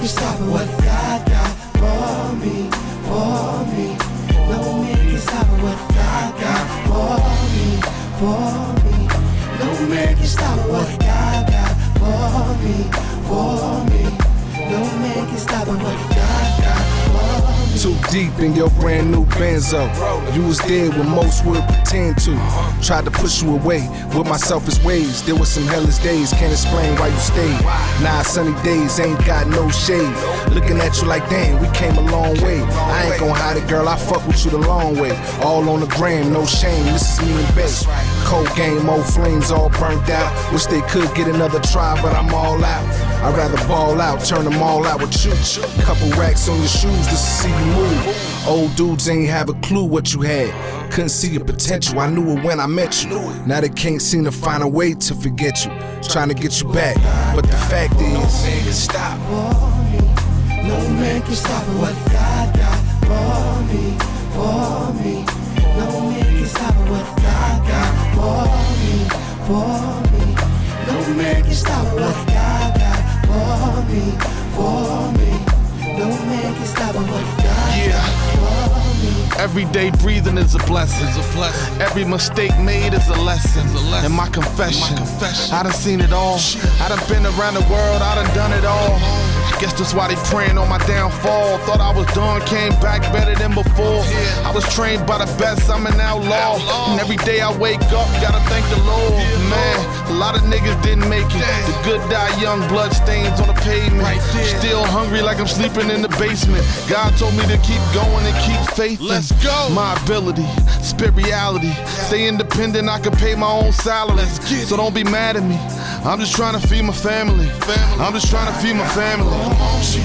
can stop what God got for me, for me. No man can stop what God got for me, for me. No man can stop what God got for me, for me. No man can stop what God got for me. Too deep in your brand new Benzo. You was there when most would pretend to. Tried to push you away with my selfish ways. There was some hellish days, can't explain why you stayed. Now sunny days ain't got no shade. Looking at you like damn, we came a long way. I ain't gon' hide it, girl, I fuck with you the long way. All on the gram, no shame, this is me and Bass. Cold game, old flames all burnt out. Wish they could get another try, but I'm all out. I'd rather ball out, turn them all out with you. Couple racks on your shoes just to see you move. Old dudes ain't have a clue what you had. Couldn't see your potential, I knew it when I met you. Now they can't seem to find a way to forget you. Trying to get you back, but the fact is, no man can stop for me. No man can stop what God got for me, for me. No man can stop what God got for me, for me. No man can stop what God got for me, for me. No man can stop what God got for me. Everyday breathing is a blessing. Every mistake made is a lesson. And my confession, I done seen it all. I done been around the world, I done it all. Guess that's why they praying on my downfall. Thought I was done, came back better than before. I was trained by the best, I'm an outlaw. And every day I wake up, gotta thank the Lord. Man, a lot of niggas didn't make it. The good die young, blood stains on the pavement. Still hungry like I'm sleeping in the basement. God told me to keep going and keep faith. Let's go. My ability, spit reality. Stay independent, I can pay my own salary. So don't be mad at me. I'm just trying to feed my family. I'm just trying to feed my family.